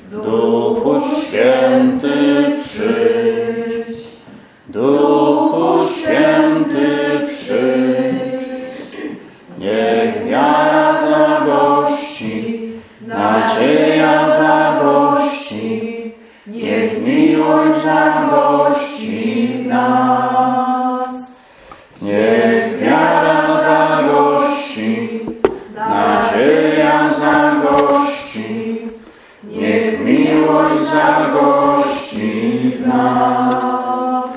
Duchu Święty przyjdź, Duchu Święty przyjdź. Niech wiara zagości, nadzieja zagości, niech miłość zagości w nas. Niech wiara zagości, nadzieja zagości, niech miłość zagości w nas.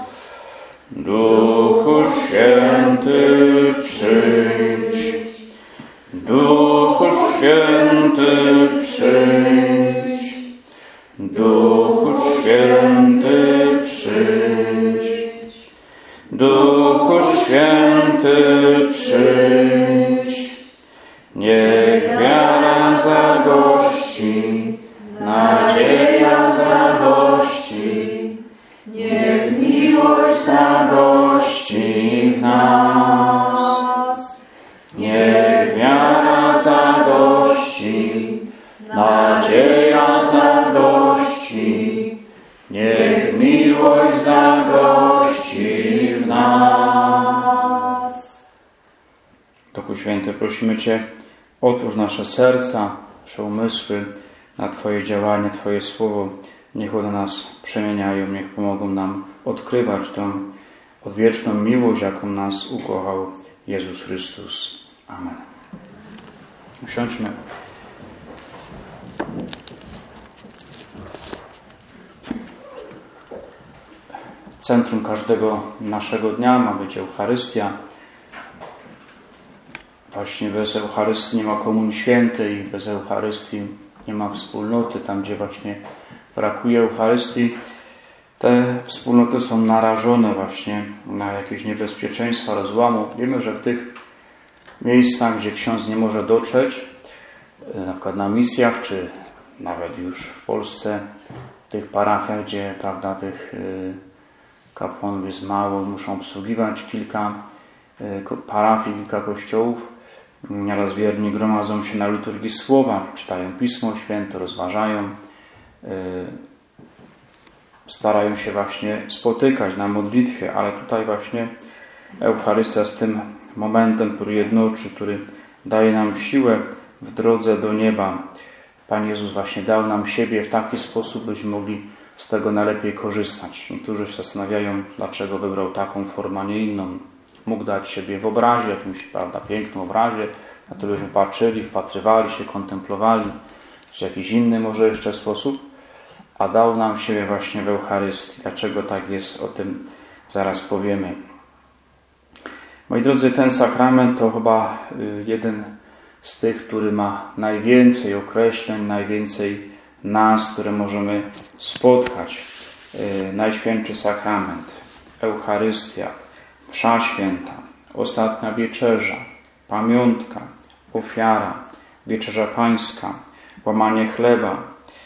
Duchu Święty przyjdź, Duchu Święty przyjdź, Duchu Święty przyjdź, Duchu Święty przyjdź. Niech wiara zagości, nadzieja zagości, niech miłość zagości w nas. Niech wiara zagości, nadzieja zagości, niech miłość zagości w nas. Duchu Święty, prosimy Cię, otwórz nasze serca, nasze umysły na Twoje działanie, Twoje słowo. Niech one nas przemieniają, niech pomogą nam odkrywać tą odwieczną miłość, jaką nas ukochał Jezus Chrystus. Amen. Usiądźmy. Centrum każdego naszego dnia ma być Eucharystia. Właśnie bez Eucharystii nie ma Komunii Świętej, bez Eucharystii nie ma wspólnoty. Tam, gdzie właśnie brakuje Eucharystii, te wspólnoty są narażone właśnie na jakieś niebezpieczeństwa rozłamu. Wiemy, że w tych miejscach, gdzie ksiądz nie może dotrzeć, na przykład na misjach, czy nawet już w Polsce, w tych parafiach, gdzie, prawda, tych kapłanów jest mało, muszą obsługiwać kilka parafii, kilka kościołów. Nieraz wierni gromadzą się na liturgii słowa, czytają Pismo Święte, rozważają, starają się właśnie spotykać na modlitwie, ale tutaj właśnie Eucharystia jest tym momentem, który jednoczy, który daje nam siłę w drodze do nieba. Pan Jezus właśnie dał nam siebie w taki sposób, byśmy mogli z tego najlepiej korzystać. Niektórzy się zastanawiają, dlaczego wybrał taką formę, a nie inną. Mógł dać siebie w obrazie, jakimś, prawda, pięknym obrazie, na który byśmy patrzyli, wpatrywali się, kontemplowali, czy jakiś inny może jeszcze sposób, a dał nam siebie właśnie w Eucharystii. Dlaczego tak jest, o tym zaraz powiemy. Moi drodzy, ten sakrament to chyba jeden z tych, który ma najwięcej określeń, najwięcej nazw, które możemy spotkać. Najświętszy sakrament, Eucharystia, Msza Święta, Ostatnia Wieczerza, Pamiątka, Ofiara, Wieczerza Pańska, Łamanie chleba,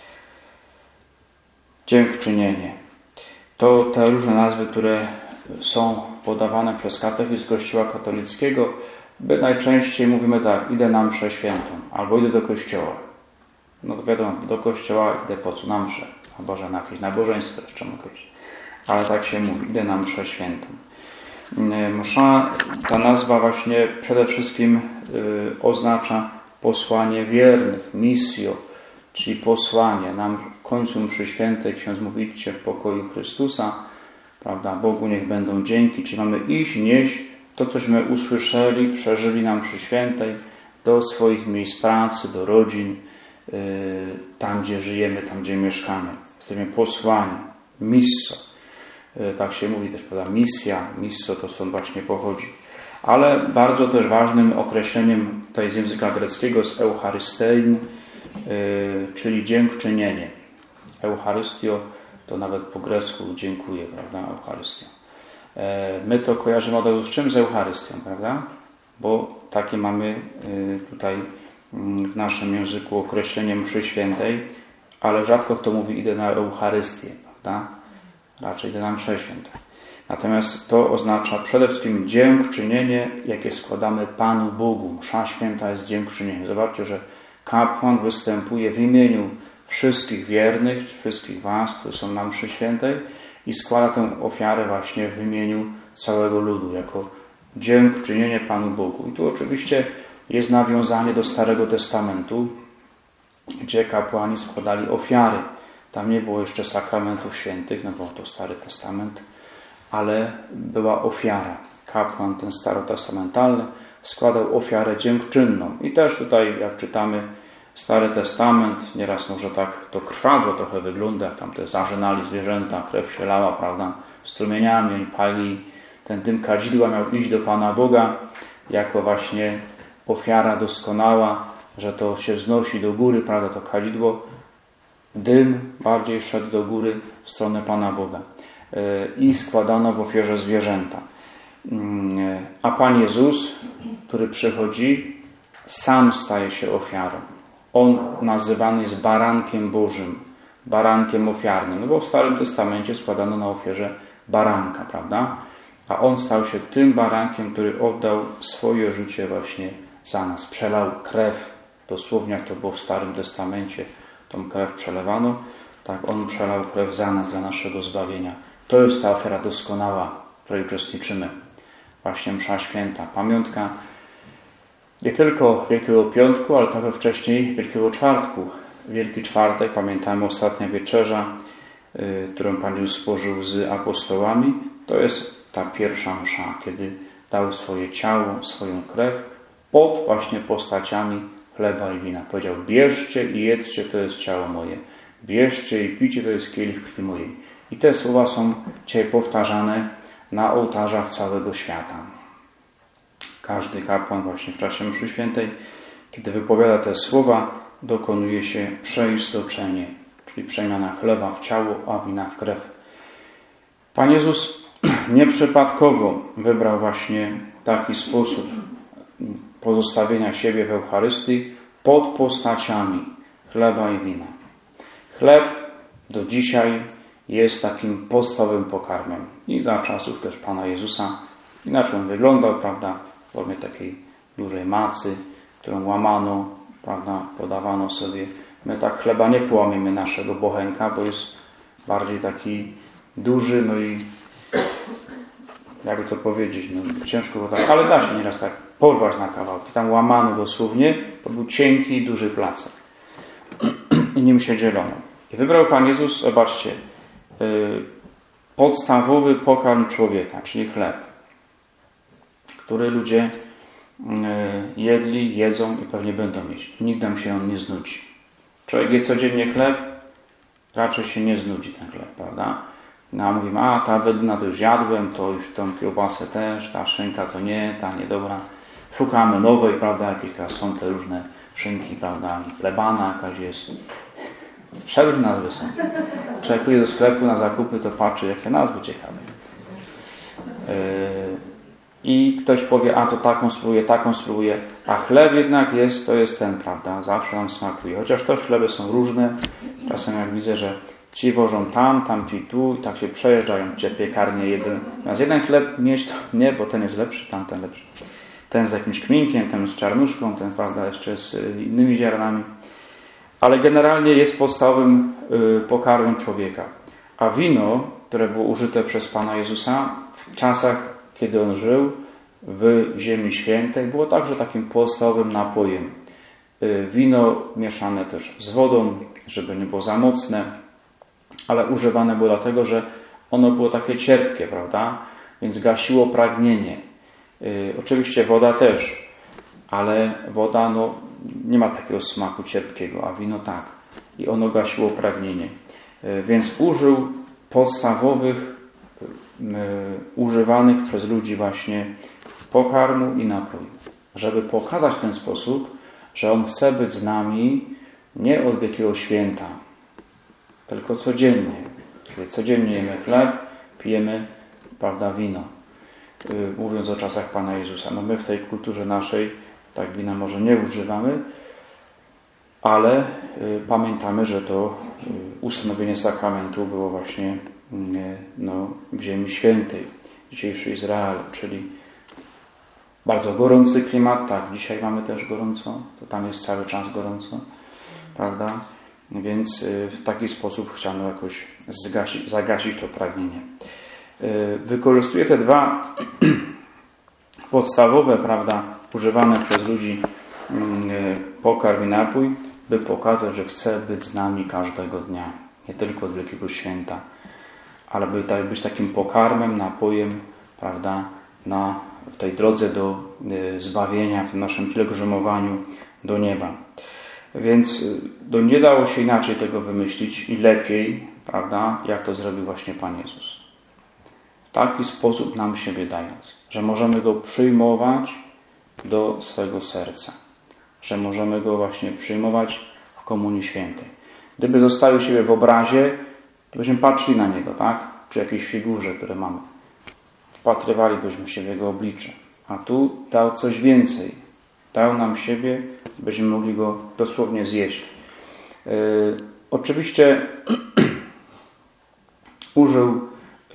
Dziękczynienie. To te różne nazwy, które są podawane przez katechizm Kościoła katolickiego. My najczęściej mówimy tak: idę na mszę świętą, albo idę do kościoła. No to wiadomo, do kościoła idę po co? Na mszę. A Boże, na jakieś nabożeństwo jeszcze mogę iść. Ale tak się mówi, idę na mszę świętą. Msza, ta nazwa właśnie przede wszystkim oznacza posłanie wiernych, missio, czyli posłanie. Nam w końcu mszy świętej ksiądz mówi: idźcie w pokoju Chrystusa, prawda? Bogu niech będą dzięki. Czyli mamy iść, nieść to, cośmy usłyszeli, przeżyli na mszy świętej do swoich miejsc pracy, do rodzin, tam gdzie żyjemy, tam gdzie mieszkamy. Jesteśmy posłani, misso. Tak się mówi też, prawda? Misja, misso to stąd właśnie pochodzi. Ale bardzo też ważnym określeniem tutaj z języka greckiego jest Eucharystein, czyli dziękczynienie. Eucharystio to nawet po grecku dziękuję, prawda? Eucharystia. My to kojarzymy od razu z czym? Z Eucharystią, prawda? Bo takie mamy tutaj w naszym języku określenie mszy świętej, ale rzadko kto mówi idę na Eucharystię, prawda? Raczej idę na mszę świętą. Natomiast to oznacza przede wszystkim dziękczynienie, jakie składamy Panu Bogu. Msza święta jest dziękczynieniem. Zobaczcie, że kapłan występuje w imieniu wszystkich wiernych, wszystkich was, którzy są na mszy świętej i składa tę ofiarę właśnie w imieniu całego ludu, jako dziękczynienie Panu Bogu. I tu oczywiście jest nawiązanie do Starego Testamentu, gdzie kapłani składali ofiary. Tam nie było jeszcze sakramentów świętych, no bo to Stary Testament, ale była ofiara. Kapłan ten starotestamentalny składał ofiarę dziękczynną. I też tutaj, jak czytamy Stary Testament, nieraz może tak to krwawo trochę wygląda, jak tam te zażynali zwierzęta, krew się lała, prawda, strumieniami, oni palili. Ten dym kadzidła miał iść do Pana Boga jako właśnie ofiara doskonała, że to się wznosi do góry, prawda, to kadzidło, dym bardziej szedł do góry w stronę Pana Boga. I składano w ofierze zwierzęta. A Pan Jezus, który przychodzi, sam staje się ofiarą. On nazywany jest barankiem Bożym, barankiem ofiarnym, no bo w Starym Testamencie składano na ofierze baranka, prawda? A On stał się tym barankiem, który oddał swoje życie właśnie za nas. Przelał krew, dosłownie jak to było w Starym Testamencie, tą krew przelewano, tak On przelał krew za nas, dla naszego zbawienia. To jest ta ofiara doskonała, w której uczestniczymy. Właśnie msza święta, pamiątka nie tylko Wielkiego Piątku, ale także wcześniej Wielkiego Czwartku. Wielki Czwartek, pamiętamy, ostatnia wieczerza, którą Pan Jezus spożył z apostołami. To jest ta pierwsza msza, kiedy dał swoje ciało, swoją krew pod właśnie postaciami chleba i wina. Powiedział: bierzcie i jedzcie, to jest ciało moje. Bierzcie i pijcie, to jest kielich krwi mojej. I te słowa są dzisiaj powtarzane na ołtarzach całego świata. Każdy kapłan właśnie w czasie mszy świętej, kiedy wypowiada te słowa, dokonuje się przeistoczenie, czyli przemiana chleba w ciało, a wina w krew. Pan Jezus nieprzypadkowo wybrał właśnie taki sposób pozostawienia siebie w Eucharystii pod postaciami chleba i wina. Chleb do dzisiaj jest takim podstawowym pokarmem i za czasów też Pana Jezusa inaczej on wyglądał, prawda, w formie takiej dużej macy, którą łamano, prawda, podawano sobie. My tak chleba nie połamiemy naszego bochenka, bo jest bardziej taki duży, no i jakby to powiedzieć, no ciężko go tak, ale da się nieraz tak porwać na kawałki. Tam łamano dosłownie, to był cienki, duży placek i nim się dzielono. I wybrał Pan Jezus, zobaczcie, podstawowy pokarm człowieka, czyli chleb, który ludzie jedli, jedzą i pewnie będą jeść. Nigdy nam się on nie znudzi. Człowiek je codziennie chleb, raczej się nie znudzi ten chleb, prawda? No a mówimy, a ta wędlina to już jadłem, to już tą kiełbasę też, ta szynka to nie, ta niedobra. Szukamy nowej, prawda? Jakieś teraz są te różne szynki, prawda? Plebana jakaś jest. Przeróżne nazwy są. Człowiek pójdzie do sklepu na zakupy, to patrzy, jakie nazwy ciekawe. I ktoś powie, a to taką spróbuję. A chleb jednak jest, to jest ten, prawda? Zawsze nam smakuje. Chociaż też chleby są różne. Czasem jak widzę, że ci wożą tam ci tu i tak się przejeżdżają gdzie piekarnie jeden. Natomiast jeden chleb mieć to nie, bo ten jest lepszy, tamten lepszy. Ten z jakimś kminkiem, ten z czarnuszką, ten, prawda, jeszcze z innymi ziarnami. Ale generalnie jest podstawowym pokarmem człowieka. A wino, które było użyte przez Pana Jezusa w czasach, kiedy On żył w Ziemi Świętej, było także takim podstawowym napojem. Wino mieszane też z wodą, żeby nie było za mocne, ale używane było dlatego, że ono było takie cierpkie, prawda? Więc gasiło pragnienie. Oczywiście woda też, ale woda nie ma takiego smaku cierpkiego, a wino tak. I ono gasiło pragnienie. Więc użył podstawowych, używanych przez ludzi właśnie pokarmu i napoju. Żeby pokazać w ten sposób, że On chce być z nami nie od Wielkiego Święta, tylko codziennie. Czyli codziennie jemy chleb, pijemy, prawda, wino. Mówiąc o czasach Pana Jezusa. No my w tej kulturze naszej tak wina może nie używamy, ale pamiętamy, że to ustanowienie sakramentu było właśnie w Ziemi Świętej, dzisiejszy Izrael, czyli bardzo gorący klimat, tak, dzisiaj mamy też gorąco, to tam jest cały czas gorąco, prawda? Więc w taki sposób chciano jakoś zagasić to pragnienie. Wykorzystuję te dwa podstawowe, prawda, używane przez ludzi pokarm i napój, by pokazać, że chce być z nami każdego dnia, nie tylko od Wielkiego Święta, ale by być takim pokarmem, napojem, prawda, w tej drodze do zbawienia, w tym naszym pielgrzymowaniu do nieba. Więc nie dało się inaczej tego wymyślić i lepiej, prawda, jak to zrobił właśnie Pan Jezus. W taki sposób nam siebie dając, że możemy Go przyjmować do swego serca, że możemy Go właśnie przyjmować w Komunii Świętej. Gdyby zostawił siebie w obrazie, to byśmy patrzyli na Niego, tak? Przy jakiejś figurze, które mamy. Wpatrywalibyśmy się w Jego oblicze. A tu dał coś więcej. Dał nam siebie, byśmy mogli Go dosłownie zjeść. Oczywiście użył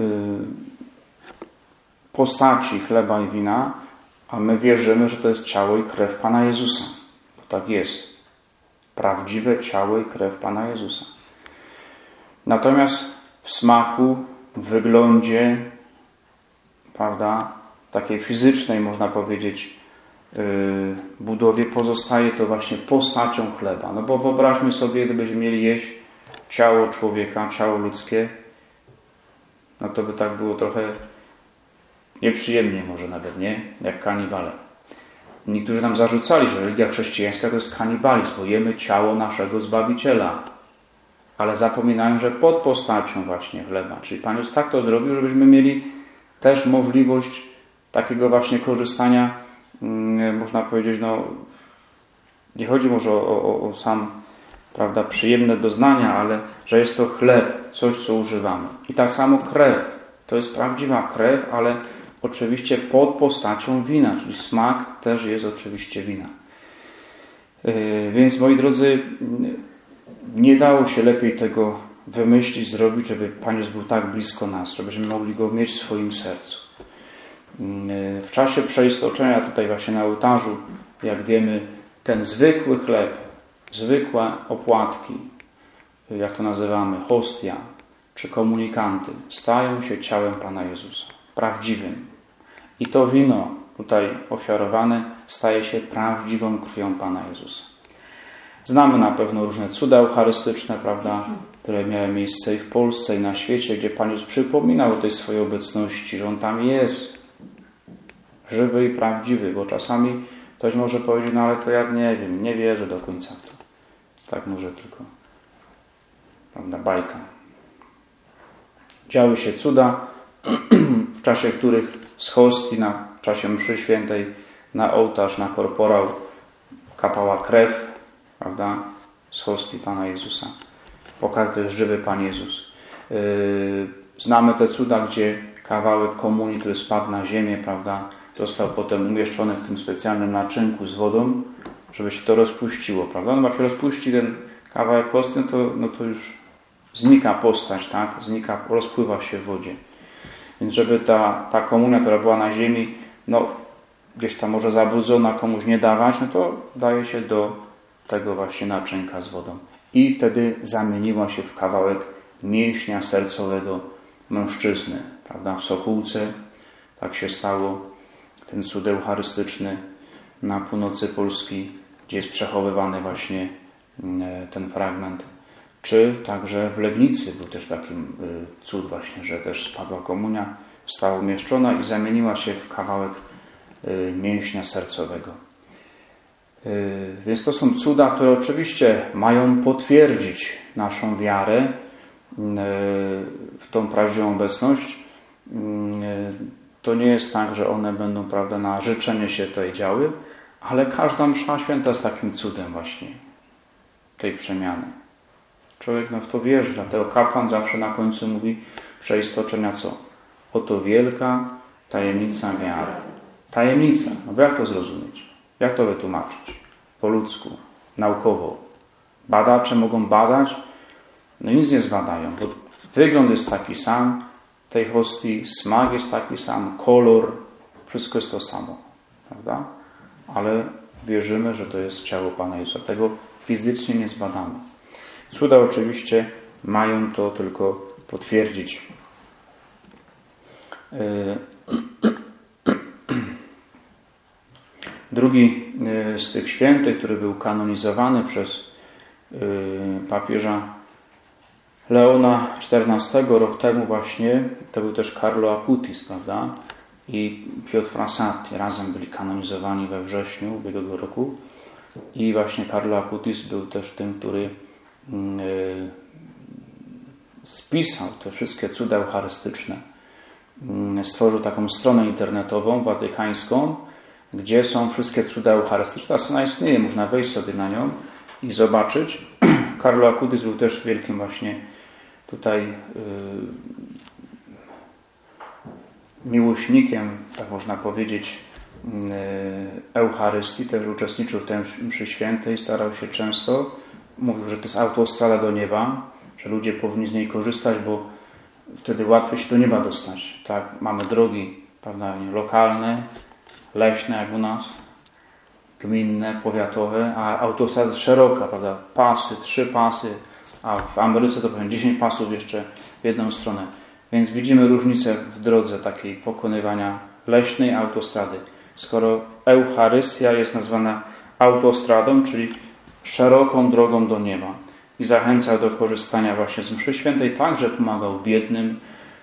postaci chleba i wina, a my wierzymy, że to jest ciało i krew Pana Jezusa. Bo tak jest. Prawdziwe ciało i krew Pana Jezusa. Natomiast w smaku, w wyglądzie, prawda, takiej fizycznej, można powiedzieć, budowie pozostaje to właśnie postacią chleba. No bo wyobraźmy sobie, gdybyśmy mieli jeść ciało człowieka, ciało ludzkie, no to by tak było trochę nieprzyjemnie może nawet, nie? Jak kanibale. Niektórzy nam zarzucali, że religia chrześcijańska to jest kanibalizm, bo jemy ciało naszego Zbawiciela. Ale zapominają, że pod postacią właśnie chleba. Czyli Pan Jezus tak to zrobił, żebyśmy mieli też możliwość takiego właśnie korzystania, można powiedzieć, no nie chodzi może o sam, prawda, przyjemne doznania, ale że jest to chleb, coś, co używamy. I tak samo krew. To jest prawdziwa krew, ale oczywiście pod postacią wina, czyli smak też jest oczywiście wina. Więc moi drodzy, nie dało się lepiej tego wymyślić, zrobić, żeby Pan Jezus był tak blisko nas, żebyśmy mogli Go mieć w swoim sercu. W czasie przeistoczenia tutaj właśnie na ołtarzu, jak wiemy, ten zwykły chleb, zwykłe opłatki, jak to nazywamy, hostia czy komunikanty, stają się ciałem Pana Jezusa, prawdziwym. I to wino tutaj ofiarowane staje się prawdziwą krwią Pana Jezusa. Znamy na pewno różne cuda eucharystyczne, prawda, które miały miejsce i w Polsce, i na świecie, gdzie Pan Jezus przypominał o tej swojej obecności, że On tam jest, żywy i prawdziwy, bo czasami ktoś może powiedzieć, no ale to ja nie wiem, nie wierzę do końca w to. Tak może tylko, prawda, bajka. Działy się cuda, w czasie których z hostii, w czasie mszy świętej, na ołtarz, na korporał kapała krew, prawda, z hostii Pana Jezusa. Pokaz, to jest żywy Pan Jezus. Znamy te cuda, gdzie kawałek komunii, który spadł na ziemię, prawda, został potem umieszczony w tym specjalnym naczynku z wodą, żeby się to rozpuściło, prawda. No jak się rozpuści ten kawałek hostii, no to już znika postać, tak, rozpływa się w wodzie. Więc żeby ta komunia, która była na ziemi, no gdzieś tam może zabrudzona, komuś nie dawać, no to daje się do tego właśnie naczynka z wodą. I wtedy zamieniła się w kawałek mięśnia sercowego mężczyzny, prawda? W Sokółce tak się stało, ten cud eucharystyczny na północy Polski, gdzie jest przechowywany właśnie ten fragment. Czy także w Legnicy był też taki cud właśnie, że też spadła komunia, została umieszczona i zamieniła się w kawałek mięśnia sercowego. Więc to są cuda, które oczywiście mają potwierdzić naszą wiarę w tą prawdziwą obecność. To nie jest tak, że one będą, prawda, na życzenie się tutaj działy, ale każda msza święta jest takim cudem właśnie tej przemiany. Człowiek w to wierzy, dlatego kapłan zawsze na końcu mówi przeistoczenia co? Oto wielka tajemnica wiary. Tajemnica. No bo jak to zrozumieć? Jak to wytłumaczyć? Po ludzku, naukowo. Badacze mogą badać, no nic nie zbadają, bo wygląd jest taki sam tej hostii, smak jest taki sam, kolor, wszystko jest to samo, prawda? Ale wierzymy, że to jest ciało Pana Jezusa. Tego fizycznie nie zbadamy. Cuda oczywiście mają to tylko potwierdzić. Drugi z tych świętych, który był kanonizowany przez papieża Leona XIV rok temu właśnie, to był też Carlo Acutis, prawda? I Piotr Frassati razem byli kanonizowani we wrześniu ubiegłego roku. I właśnie Carlo Acutis był też tym, który spisał te wszystkie cuda eucharystyczne. Stworzył taką stronę internetową, watykańską, gdzie są wszystkie cuda eucharystyczne. Ta strona istnieje, można wejść sobie na nią i zobaczyć. Carlo Acutis był też wielkim właśnie tutaj miłośnikiem, tak można powiedzieć, Eucharystii. Też uczestniczył w tej mszy świętej, starał się często. Mówił, że to jest autostrada do nieba, że ludzie powinni z niej korzystać, bo wtedy łatwiej się do nieba dostać. Tak, mamy drogi, prawda, lokalne, leśne jak u nas, gminne, powiatowe, a autostrada jest szeroka, prawda, pasy, 3 pasy, a w Ameryce to pewnie 10 pasów jeszcze w jedną stronę. Więc widzimy różnicę w drodze takiej pokonywania leśnej autostrady. Skoro Eucharystia jest nazwana autostradą, czyli szeroką drogą do nieba i zachęcał do korzystania właśnie z mszy świętej, także pomagał biednym,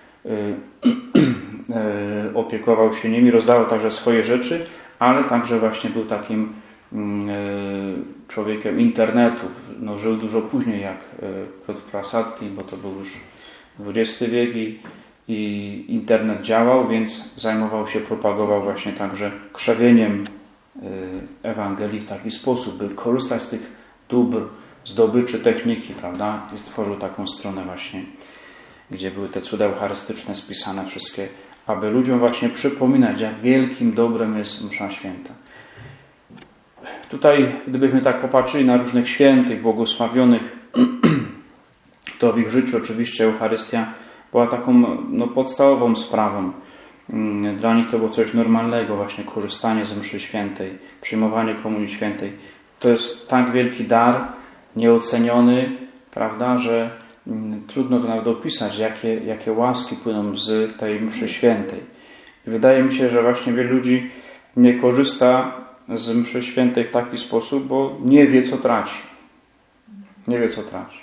opiekował się nimi, rozdawał także swoje rzeczy, ale także właśnie był takim człowiekiem internetu. No, żył dużo później jak Piotr Frassati, bo to był już XX wiek i internet działał, więc zajmował się, propagował właśnie także krzewieniem Ewangelii w taki sposób, by korzystać z tych dóbr, zdobyczy techniki, prawda? I stworzył taką stronę właśnie, gdzie były te cuda eucharystyczne spisane wszystkie, aby ludziom właśnie przypominać, jak wielkim dobrem jest msza święta. Tutaj, gdybyśmy tak popatrzyli na różnych świętych, błogosławionych, to w ich życiu oczywiście Eucharystia była taką podstawową sprawą. Dla nich to było coś normalnego, właśnie korzystanie ze mszy świętej, przyjmowanie komunii świętej. To jest tak wielki dar, nieoceniony, prawda, że trudno to nawet opisać, jakie łaski płyną z tej mszy świętej. I wydaje mi się, że właśnie wielu ludzi nie korzysta z mszy świętej w taki sposób, bo nie wie, co traci. Nie wie, co traci.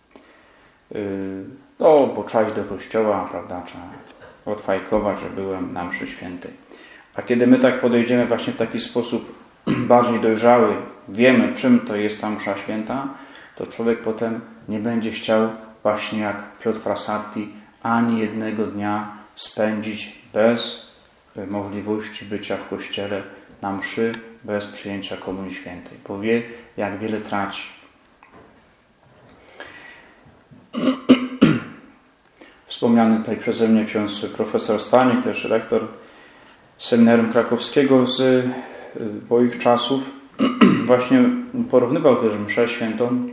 Bo trzeba iść do kościoła, prawda, trzeba odfajkować, że byłem na mszy świętej. A kiedy my tak podejdziemy właśnie w taki sposób bardziej dojrzały, wiemy, czym to jest ta msza święta, to człowiek potem nie będzie chciał właśnie jak Piotr Frassati ani jednego dnia spędzić bez możliwości bycia w kościele na mszy, bez przyjęcia komunii świętej, bo wie, jak wiele traci. Wspomniany tutaj przeze mnie ksiądz profesor Stanik, też rektor seminarium krakowskiego z moich czasów, właśnie porównywał też mszę świętą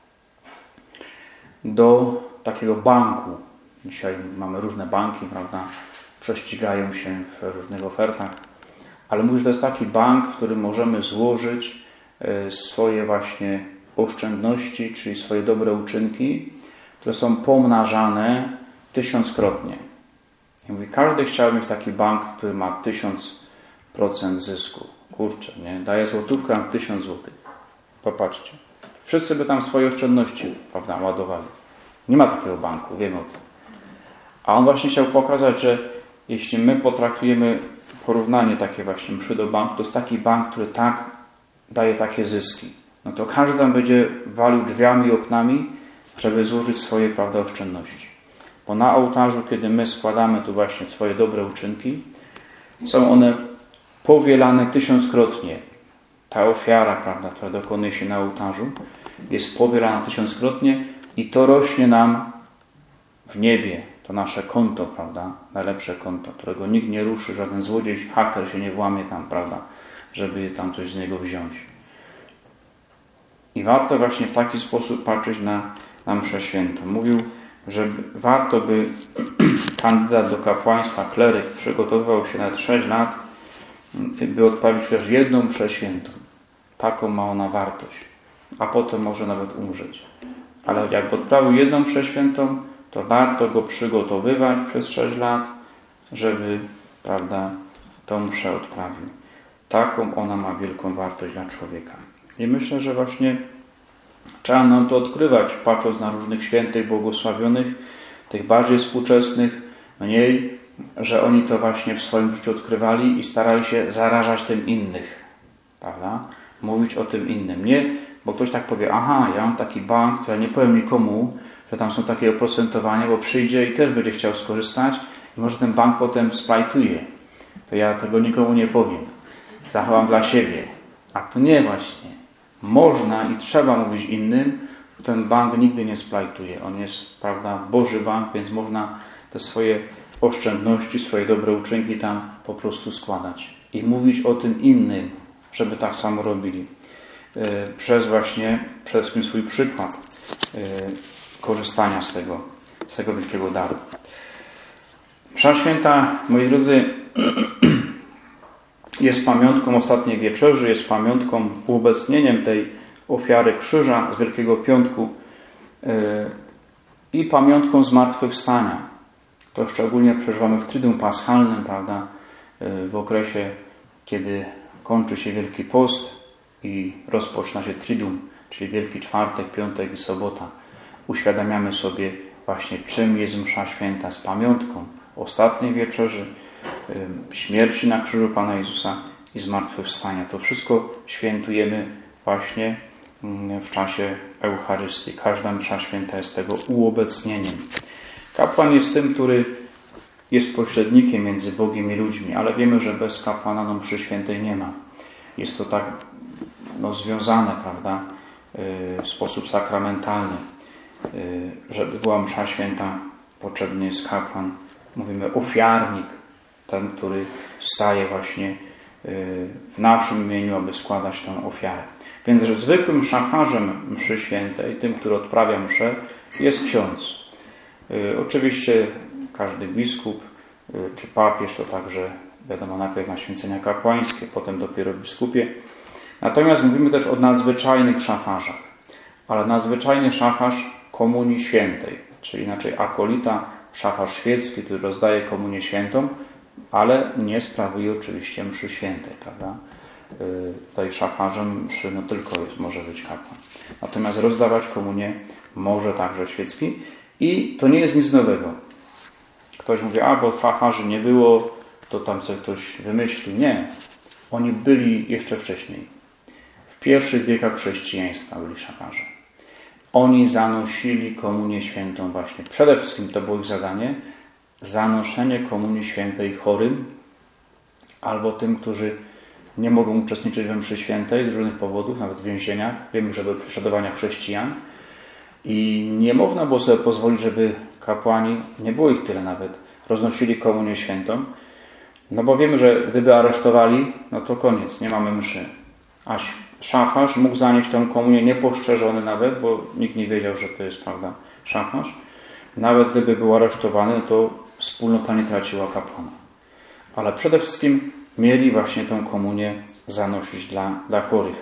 do takiego banku. Dzisiaj mamy różne banki, prawda? Prześcigają się w różnych ofertach. Ale mówi, że to jest taki bank, w którym możemy złożyć swoje właśnie oszczędności, czyli swoje dobre uczynki, które są pomnażane 1000-krotnie. I mówi, każdy chciałby mieć taki bank, który ma 1000% zysku. Kurczę, nie? Daje złotówkę, a 1000 złotych. Popatrzcie. Wszyscy by tam swoje oszczędności, prawda, ładowali. Nie ma takiego banku, wiemy o tym. A on właśnie chciał pokazać, że jeśli my potraktujemy porównanie takie właśnie mszy do banku, to jest taki bank, który tak daje takie zyski. No to każdy tam będzie walił drzwiami i oknami, żeby złożyć swoje, prawda, oszczędności. Bo na ołtarzu, kiedy my składamy tu właśnie swoje dobre uczynki, są one powielane 1000-krotnie. Ta ofiara, prawda, która dokonuje się na ołtarzu, jest powielana 1000-krotnie i to rośnie nam w niebie. To nasze konto, prawda, najlepsze konto, którego nikt nie ruszy, żaden złodziej, haker się nie włamie tam, prawda, żeby tam coś z niego wziąć. I warto właśnie w taki sposób patrzeć na mszę świętą. Mówił, że warto by kandydat do kapłaństwa, kleryk, przygotowywał się na 6 lat, by odprawić chociaż jedną mszę świętą. Taką ma ona wartość. A potem może nawet umrzeć. Ale jak odprawił jedną mszę świętą, to warto go przygotowywać przez 6 lat, żeby, prawda, tą mszę odprawił. Taką ona ma wielką wartość dla człowieka. I myślę, że właśnie trzeba nam to odkrywać, patrząc na różnych świętych, błogosławionych, tych bardziej współczesnych, mniej, że oni to właśnie w swoim życiu odkrywali i starali się zarażać tym innych. Prawda? Mówić o tym innym. Nie, bo ktoś tak powie, aha, ja mam taki bank, to ja nie powiem nikomu, że tam są takie oprocentowania, bo przyjdzie i też będzie chciał skorzystać i może ten bank potem splajtuje. To ja tego nikomu nie powiem. Zachowam dla siebie. A to nie właśnie. Można i trzeba mówić innym, że ten bank nigdy nie splajtuje. On jest, prawda, Boży bank, więc można te swoje oszczędności, swoje dobre uczynki tam po prostu składać. I mówić o tym innym, żeby tak samo robili. Przez właśnie, przez ten swój przykład korzystania z tego wielkiego daru. Msza święta, moi drodzy, jest pamiątką ostatniej wieczerzy, jest pamiątką, uobecnieniem tej ofiary krzyża z Wielkiego Piątku i pamiątką zmartwychwstania. To szczególnie przeżywamy w Triduum Paschalnym, prawda, w okresie, kiedy kończy się Wielki Post i rozpoczyna się Triduum, czyli Wielki Czwartek, Piątek i Sobota. Uświadamiamy sobie właśnie, czym jest msza święta, z pamiątką ostatniej wieczerzy, śmierci na krzyżu Pana Jezusa i zmartwychwstania. To wszystko świętujemy właśnie w czasie Eucharystii. Każda msza święta jest tego uobecnieniem. Kapłan jest tym, który jest pośrednikiem między Bogiem i ludźmi, ale wiemy, że bez kapłana mszy świętej nie ma. Jest to tak związane, prawda, w sposób sakramentalny. Żeby była msza święta, potrzebny jest kapłan. Mówimy ofiarnik, ten, który staje właśnie w naszym imieniu, aby składać tę ofiarę. Więc że zwykłym szafarzem mszy świętej, tym, który odprawia mszę, jest ksiądz. Oczywiście każdy biskup czy papież to także, wiadomo, najpierw na święcenia kapłańskie, potem dopiero biskupie. Natomiast mówimy też o nadzwyczajnych szafarzach. Ale nadzwyczajny szafarz komunii świętej, czyli inaczej akolita, szafarz świecki, który rozdaje komunię świętą, ale nie sprawuje oczywiście mszy świętej, prawda? Tutaj szafarzem mszy tylko może być kapłan. Natomiast rozdawać komunię może także świecki i to nie jest nic nowego. Ktoś mówi, bo szafarzy nie było, to tam sobie ktoś wymyślił. Nie. Oni byli jeszcze wcześniej. W pierwszych wiekach chrześcijaństwa byli szafarze. Oni zanosili komunię świętą właśnie. Przede wszystkim to było ich zadanie, zanoszenie komunii świętej chorym albo tym, którzy nie mogą uczestniczyć we mszy świętej z różnych powodów, nawet w więzieniach. Wiemy, że były prześladowania chrześcijan i nie można było sobie pozwolić, żeby kapłani, nie było ich tyle nawet, roznosili komunię świętą, bo wiemy, że gdyby aresztowali, to koniec, nie mamy mszy. A szafarz mógł zanieść tę komunię niepostrzeżony nawet, bo nikt nie wiedział, że to jest, prawda, szafarz. Nawet gdyby był aresztowany, to wspólnota nie traciła kapłana. Ale przede wszystkim mieli właśnie tę komunię zanosić dla chorych,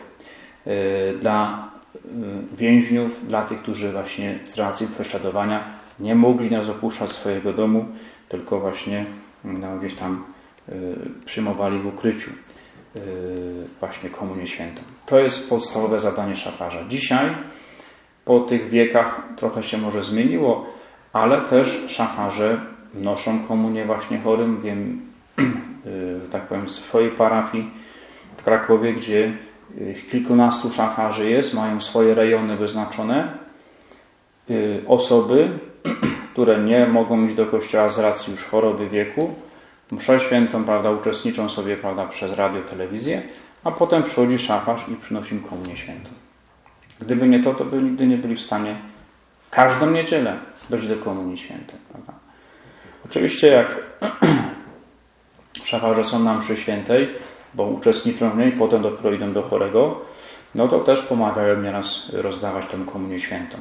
dla więźniów, dla tych, którzy właśnie z racji prześladowania nie mogli nas opuszczać swojego domu, tylko właśnie gdzieś tam przyjmowali w ukryciu właśnie komunię świętą. To jest podstawowe zadanie szafarza. Dzisiaj, po tych wiekach, trochę się może zmieniło, ale też szafarze noszą komunię właśnie chorym. Wiem, że tak powiem, z swojej parafii w Krakowie, gdzie kilkunastu szafarzy jest, mają swoje rejony wyznaczone. Osoby, które nie mogą iść do kościoła z racji już choroby wieku, mszę świętą, prawda, uczestniczą sobie, prawda, przez radio, telewizję, a potem przychodzi szafarz i przynosi im komunię świętą. Gdyby nie to by nigdy nie byli w stanie każdą niedzielę dojść do komunii świętej, prawda? Oczywiście jak szafarze są na mszy świętej, bo uczestniczą w niej, potem dopiero idą do chorego, to też pomagają nieraz rozdawać tę komunię świętą.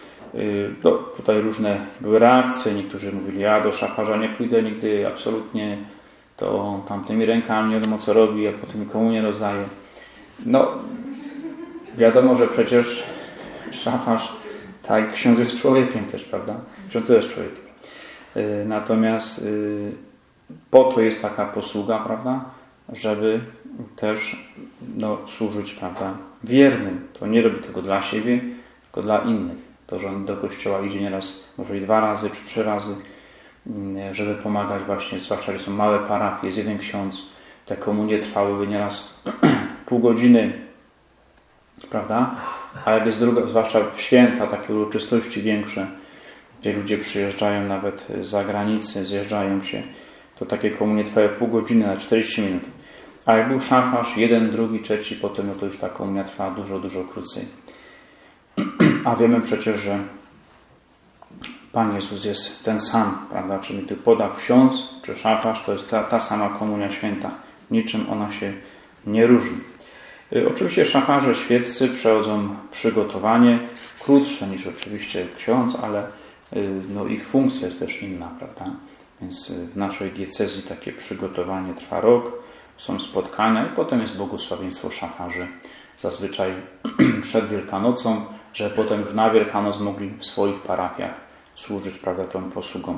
Tutaj różne były reakcje. Niektórzy mówili, ja do szafarza nie pójdę nigdy, absolutnie, to tamtymi rękami nie wiadomo co robi, a potem komunię rozdaje. Wiadomo, że przecież szafarz Tak, ksiądz jest człowiekiem też, prawda? Ksiądz jest człowiekiem. Natomiast po to jest taka posługa, prawda? Żeby też służyć, prawda? Wiernym. To nie robi tego dla siebie, tylko dla innych. To, że on do kościoła idzie nieraz, może i 2 razy, czy 3 razy, żeby pomagać właśnie, zwłaszcza, że są małe parafie, jest jeden ksiądz, te komunie trwałyby nieraz pół godziny, prawda? A jak jest druga, zwłaszcza w święta, takie uroczystości większe, gdzie ludzie przyjeżdżają nawet z zagranicy, zjeżdżają się, to takie komunie trwają pół godziny na 40 minut. A jak był szafarz, 1, 2, 3, potem to już ta komunia trwa dużo, dużo krócej. A wiemy przecież, że Pan Jezus jest ten sam, prawda? Czyli gdy poda ksiądz czy szafarz, to jest ta sama komunia święta. Niczym ona się nie różni. Oczywiście szafarze świeccy przechodzą przygotowanie, krótsze niż oczywiście ksiądz, ale ich funkcja jest też inna, prawda? Więc w naszej diecezji takie przygotowanie trwa rok, są spotkania i potem jest błogosławieństwo szafarzy. Zazwyczaj przed Wielkanocą, że potem już na Wielkanoc mogli w swoich parafiach służyć, prawda, tą posługą.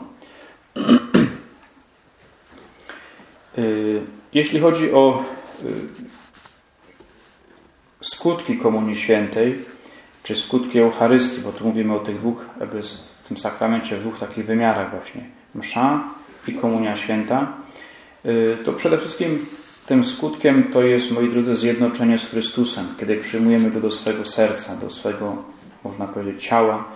Jeśli chodzi o skutki Komunii Świętej, czy skutki Eucharystii, bo tu mówimy o tych dwóch, w tym sakramencie w 2 takich wymiarach właśnie, msza i Komunia Święta, to przede wszystkim tym skutkiem to jest, moi drodzy, zjednoczenie z Chrystusem, kiedy przyjmujemy Go do swojego serca, do swojego, można powiedzieć, ciała,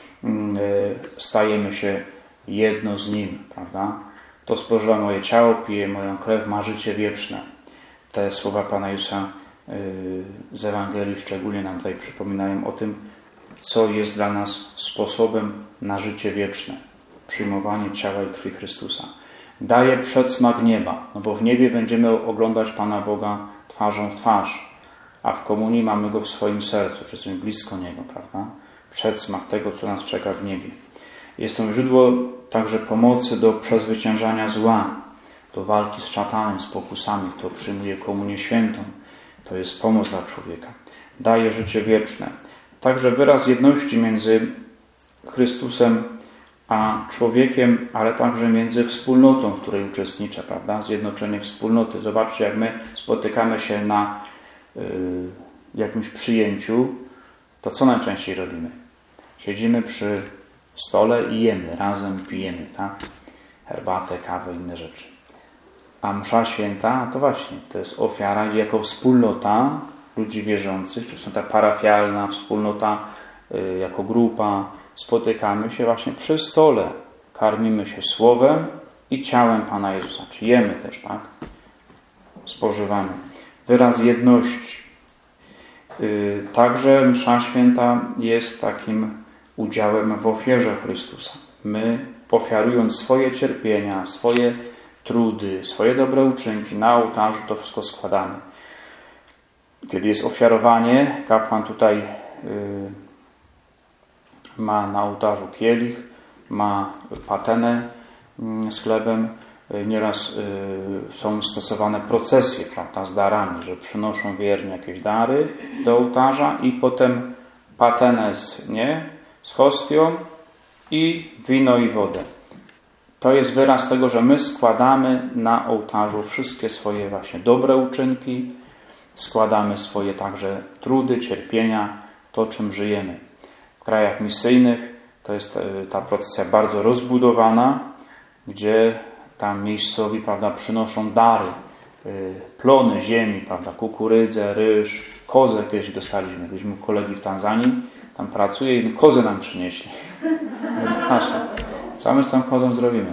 stajemy się jedno z Nim, prawda? To spożywa moje ciało, pije moją krew, ma życie wieczne. Te słowa Pana Jezusa z Ewangelii szczególnie nam tutaj przypominają o tym, co jest dla nas sposobem na życie wieczne. Przyjmowanie ciała i krwi Chrystusa. Daje przedsmak nieba, bo w niebie będziemy oglądać Pana Boga twarzą w twarz, a w komunii mamy Go w swoim sercu, czy jesteśmy blisko Niego, prawda? Przedsmak tego, co nas czeka w niebie. Jest to źródło także pomocy do przezwyciężania zła, do walki z szatanem, z pokusami. Kto przyjmuje komunię świętą, to jest pomoc dla człowieka. Daje życie wieczne. Także wyraz jedności między Chrystusem a człowiekiem, ale także między wspólnotą, w której uczestniczę, prawda? Zjednoczenie wspólnoty. Zobaczcie, jak my spotykamy się na jakimś przyjęciu, to co najczęściej robimy? Siedzimy przy stole i jemy, razem pijemy, tak? Herbatę, kawę, inne rzeczy. A msza święta, to właśnie, to jest ofiara, gdzie jako wspólnota ludzi wierzących, to są ta parafialna wspólnota, jako grupa, spotykamy się właśnie przy stole. Karmimy się słowem i ciałem Pana Jezusa. Czy jemy też, tak? Spożywamy. Wyraz jedności. Także msza święta jest takim udziałem w ofierze Chrystusa. My, ofiarując swoje cierpienia, swoje trudy, swoje dobre uczynki na ołtarzu, to wszystko składamy. Kiedy jest ofiarowanie, kapłan tutaj ma na ołtarzu kielich, ma patenę z chlebem. Nieraz są stosowane procesje, prawda, z darami, że przynoszą wierni jakieś dary do ołtarza i potem patenę z hostią i wino i wodę. To jest wyraz tego, że my składamy na ołtarzu wszystkie swoje właśnie dobre uczynki, składamy swoje także trudy, cierpienia, to czym żyjemy. W krajach misyjnych to jest ta procesja bardzo rozbudowana, gdzie tam miejscowi, prawda, przynoszą dary, plony ziemi, prawda, kukurydzę, ryż, kozę kiedyś dostaliśmy. Byliśmy u kolegi w Tanzanii, tam pracuje i kozę nam przynieśli. Co my z tą kozą zrobimy?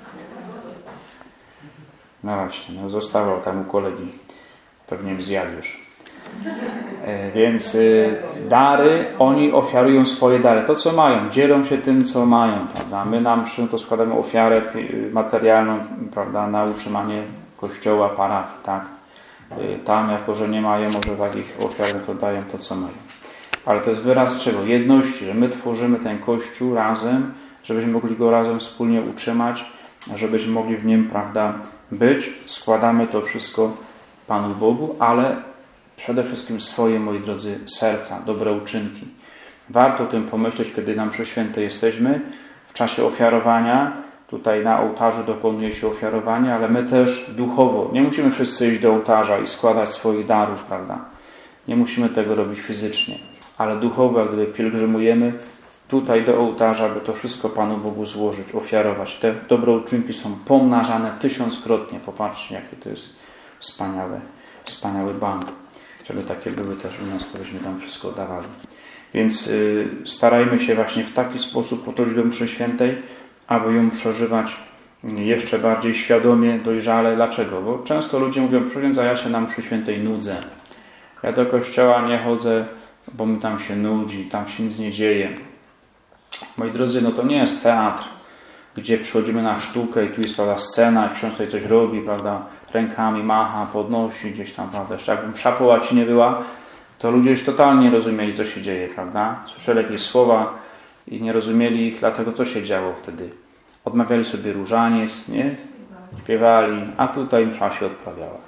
No właśnie, zostawał tam u kolegi. Pewnie mi zjadłeś. Więc dary, oni ofiarują swoje dary. To, co mają, dzielą się tym, co mają, prawda? My nam to składamy ofiarę materialną, prawda, na utrzymanie kościoła, parafii, tak? Tam, jako że nie mają może takich ofiar, to dają to, co mają. Ale to jest wyraz czego? Jedności, że my tworzymy ten kościół razem, żebyśmy mogli go razem wspólnie utrzymać, żebyśmy mogli w nim, prawda, być. Składamy to wszystko Panu Bogu, ale przede wszystkim swoje, moi drodzy, serca, dobre uczynki. Warto o tym pomyśleć, kiedy na mszy świętej jesteśmy, w czasie ofiarowania. Tutaj na ołtarzu dokonuje się ofiarowanie, ale my też duchowo. Nie musimy wszyscy iść do ołtarza i składać swoich darów, prawda? Nie musimy tego robić fizycznie, ale duchowo, gdy pielgrzymujemy tutaj do ołtarza, by to wszystko Panu Bogu złożyć, ofiarować. Te dobrouczynki są pomnażane 1000-krotnie. Popatrzcie, jaki to jest wspaniały bank. Żeby takie były też u nas, to byśmy tam wszystko dawali. Więc starajmy się właśnie w taki sposób podchodzić do mszy świętej, aby ją przeżywać jeszcze bardziej świadomie, dojrzale. Dlaczego? Bo często ludzie mówią, proszę księdza, ja się na mszy świętej nudzę. Ja do kościoła nie chodzę, bo mi tam się nudzi, tam się nic nie dzieje. Moi drodzy, no to nie jest teatr, gdzie przychodzimy na sztukę i tu jest, prawda, scena, i ksiądz tutaj coś robi, prawda, rękami macha, podnosi gdzieś tam, prawda. Jeszcze jakby msza po łacinie była, to ludzie już totalnie nie rozumieli, co się dzieje, prawda. Słyszeli jakieś słowa i nie rozumieli ich, dlatego co się działo wtedy. Odmawiali sobie różaniec, nie? Śpiewali, a tutaj msza się odprawiała.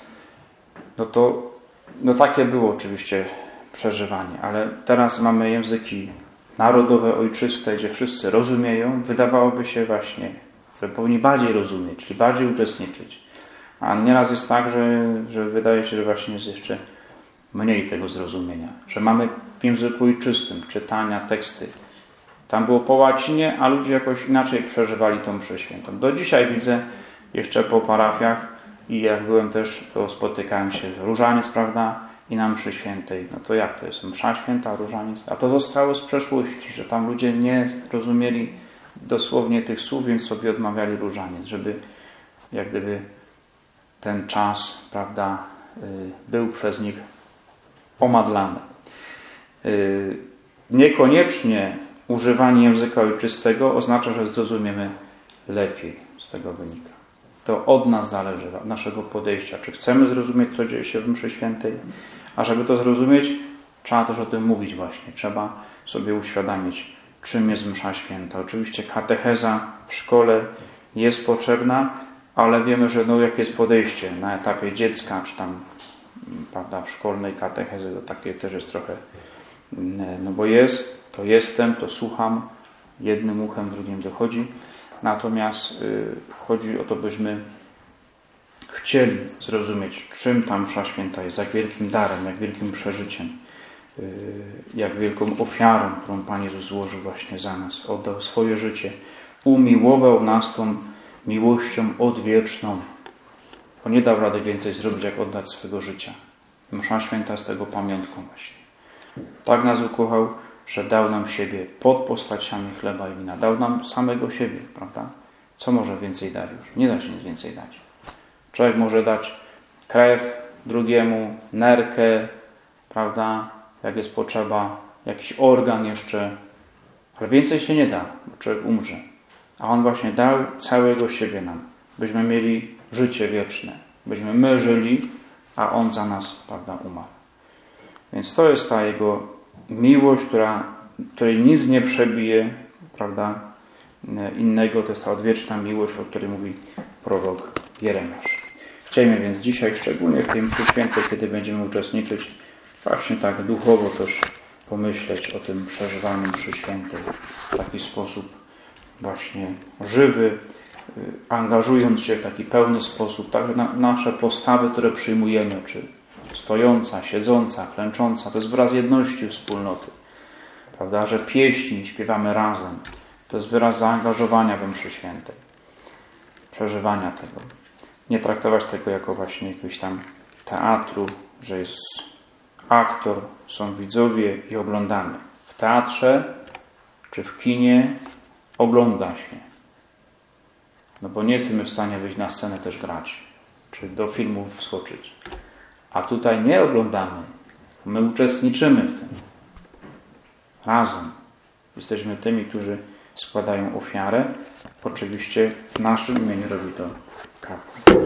No takie było oczywiście przeżywanie, ale teraz mamy języki narodowe, ojczyste, gdzie wszyscy rozumieją. Wydawałoby się właśnie, że powinni bardziej rozumieć, czyli bardziej uczestniczyć. A nieraz jest tak, że wydaje się, że właśnie jest jeszcze mniej tego zrozumienia. Że mamy w języku ojczystym czytania, teksty. Tam było po łacinie, a ludzie jakoś inaczej przeżywali tą mszę świętą. Do dzisiaj widzę jeszcze po parafiach i jak byłem też, to spotykałem się w różaniec, prawda, i na mszy świętej. No to jak to jest? Msza święta, różaniec? A to zostało z przeszłości, że tam ludzie nie rozumieli dosłownie tych słów, więc sobie odmawiali różaniec, żeby jak gdyby ten czas, prawda, był przez nich omadlany. Niekoniecznie używanie języka ojczystego oznacza, że zrozumiemy lepiej. Z tego wynika. To od nas zależy, od naszego podejścia. Czy chcemy zrozumieć, co dzieje się w mszy świętej? A żeby to zrozumieć, trzeba też o tym mówić właśnie. Trzeba sobie uświadomić, czym jest msza święta. Oczywiście katecheza w szkole jest potrzebna, ale wiemy, że jakie jest podejście na etapie dziecka, czy tam, prawda, w szkolnej katechezy, to takie też jest trochę, bo jest, to jestem, to słucham, jednym uchem, drugim dochodzi. Natomiast chodzi o to, byśmy chcieli zrozumieć, czym ta msza święta jest, jak wielkim darem, jak wielkim przeżyciem, jak wielką ofiarą, którą Pan Jezus złożył właśnie za nas, oddał swoje życie, umiłował nas tą miłością odwieczną, bo nie dał rady więcej zrobić, jak oddać swego życia. Msza święta jest tego pamiątką właśnie. Tak nas ukochał, że dał nam siebie pod postaciami chleba i wina. Dał nam samego siebie, prawda? Co może więcej dać już? Nie da się nic więcej dać. Człowiek może dać krew drugiemu, nerkę, prawda? Jak jest potrzeba, jakiś organ jeszcze, ale więcej się nie da, bo człowiek umrze. A On właśnie dał całego siebie nam, byśmy mieli życie wieczne, byśmy my żyli, a On za nas, prawda, umarł. Więc to jest ta Jego miłość, której nic nie przebije, prawda, innego. To jest ta odwieczna miłość, o której mówi prorok Jeremiasz. Chcielibyśmy więc dzisiaj, szczególnie w tej mszy świętej, kiedy będziemy uczestniczyć, właśnie tak duchowo też pomyśleć o tym przeżywaniu mszy świętej w taki sposób właśnie żywy, angażując się w taki pełny sposób, także nasze postawy, które przyjmujemy, czy stojąca, siedząca, klęcząca, to jest wyraz jedności wspólnoty. Prawda, że pieśni śpiewamy razem. To jest wyraz zaangażowania we mszy świętej. Przeżywania tego. Nie traktować tego jako właśnie jakiegoś tam teatru, że jest aktor, są widzowie i oglądamy. W teatrze czy w kinie ogląda się. No bo nie jesteśmy w stanie wyjść na scenę też grać. Czy do filmów wskoczyć. A tutaj nie oglądamy. My uczestniczymy w tym. Razem. Jesteśmy tymi, którzy składają ofiarę. Oczywiście w naszym imieniu robi to kapłan.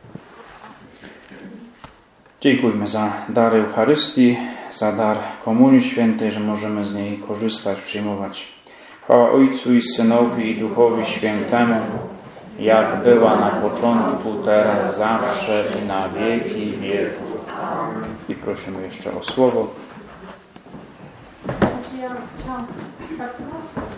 Dziękujmy za dar Eucharystii, za dar Komunii Świętej, że możemy z niej korzystać, przyjmować. Chwała Ojcu i Synowi i Duchowi Świętemu, jak była na początku, teraz, zawsze i na wieki wieków. I prosimy jeszcze o słowo. Ciao.